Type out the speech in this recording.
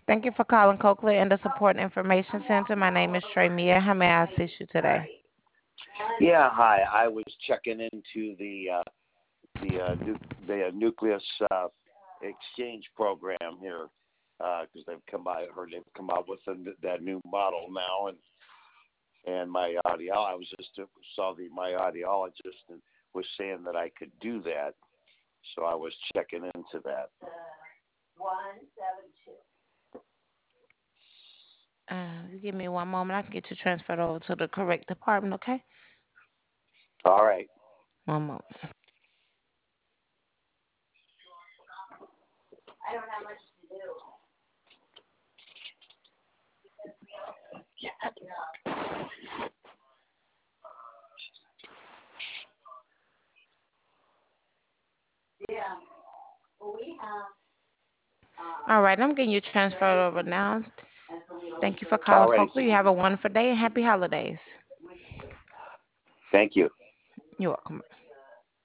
Thank you for calling Coakley and the Support Information Center. My name is Trey Mia. How may I assist you today? Yeah, hi. I was checking into the nucleus exchange program here because they've come by. I heard they've come out with that new model now, and my I was just saw my audiologist and was saying that I could do that, so I was checking into that. 172. You give me one moment. I can get you transferred over to the correct department, okay? All right. One moment. I don't have much to do. Yeah. Well, we have. All right, I'm getting you transferred over now. Thank you for calling All right. Coakley. You have a wonderful day and happy holidays. Thank you. You're welcome.